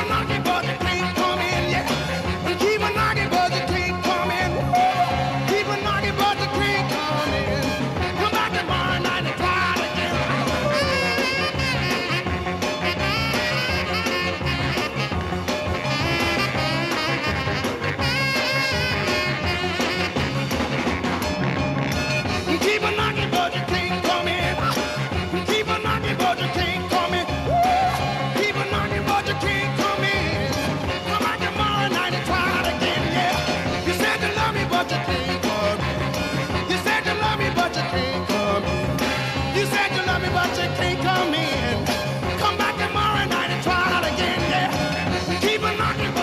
a knocking, but you can't come in. Yeah. Keep a knocking, but you can't come in. Keep a knocking, but you can't come in. Come back tomorrow night and try it again. Keep a knocking, but you can't come in. Keep a knocking, but you can't come in. Keep a knocking, but you can't come in. Come back tomorrow night and try it again, yeah. You said you love me, but you can't come in. You said you love me, but you can't come in. You said you love me, but you can't come in. Come back tomorrow night and try it again, yeah. Keep a knocking.